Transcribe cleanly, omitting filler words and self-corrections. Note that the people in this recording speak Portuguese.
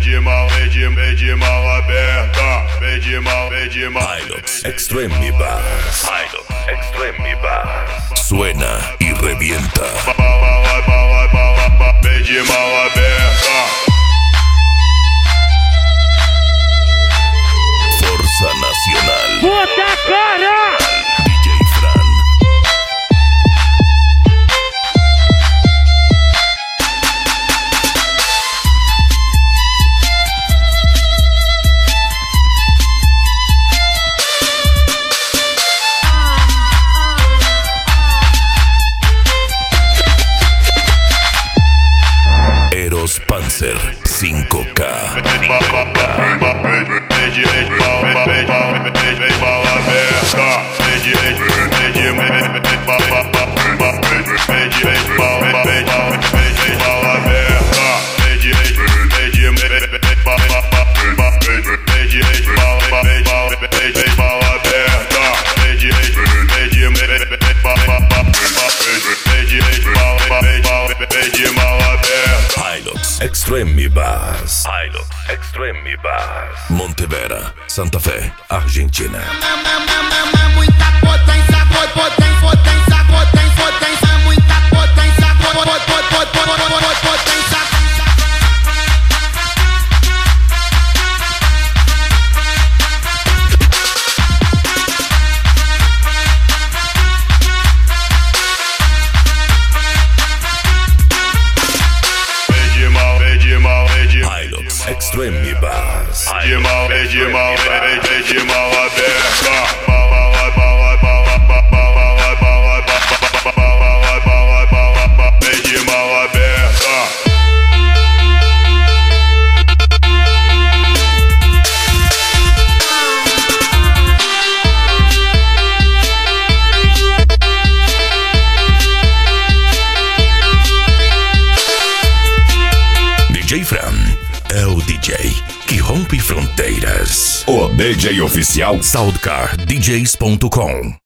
mal aberta, vem de mal. Hilux Extreme Bass. Hilux Extreme Bass. Suena y revienta. Vem de mal aberta. Forza Nacional. Puta cara! DJ Fran. Eros Panzer 5K. Hilux Extreme Bass. Hilux Extreme Bass. Montevera, Santa Fé, Argentina. Muita potência, muita potência, potência. Hilux Extreme Bass. De mal aberta. Vem de mal aberta. DJ Fran é o DJ que rompe fronteiras. O DJ oficial SoundcarDJs.com